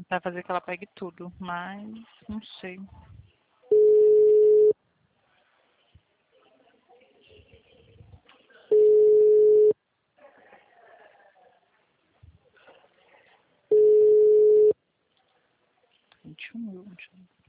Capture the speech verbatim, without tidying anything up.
Vai fazer que ela pegue tudo, mas não sei. vinte e um mil.